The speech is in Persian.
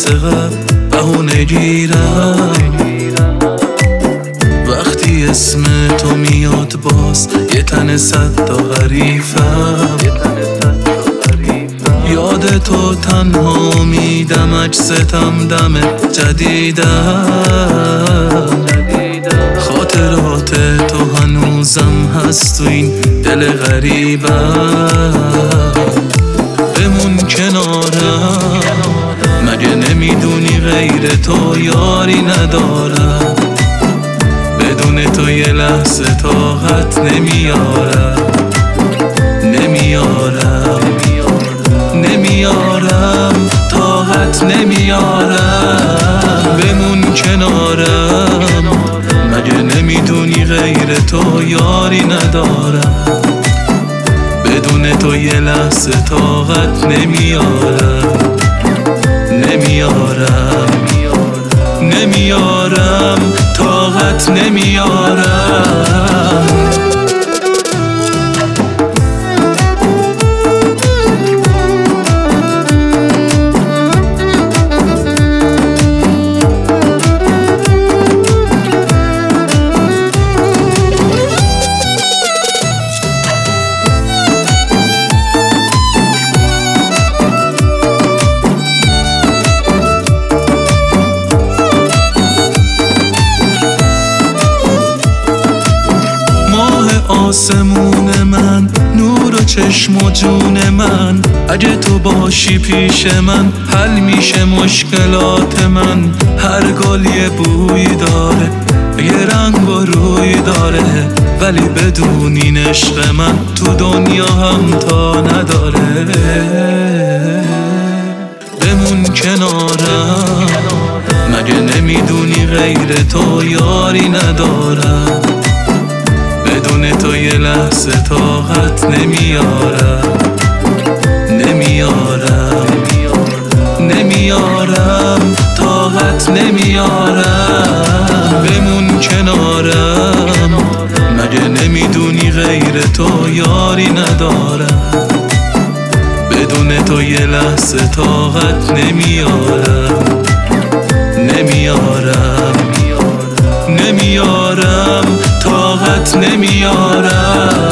مثل قبل بهونه گیرم. وقتی اسم تو میاد باز یه تن صد تا غریفم. یاد تو تنها میدم اجستم دم جدیدم. خاطرات تو هنوزم هست تو این دل غریبم. بمون کنارم مگه نمیدونی غیر تو یاری ندارم. بدون تو یه لحظه طاقت نمیارم. طاقت نمیارم. بمون کنارم مگه نمیدونی غیر تو یاری ندارم. بدون تو یه لحظه طاقت نمیارم. طاقت نمیارم. آسمون من، نور و چشم و جون من، اگه تو باشی پیش من حل میشه مشکلات من. هر گل یه بوی داره، یه رنگ و روی داره، ولی بدون این عشق من تو دنیا هم تا نداره. بمون کنارم مگه نمیدونی غیر تو یاری ندارم. بدون تو یه لحظه طاقت نمیارم. طاقت نمیارم. بمون کنارم مگه نمیدونی غیر تو یاری ندارم. بدون تو یه لحظه طاقت نمیارم. طاقت نمیارم.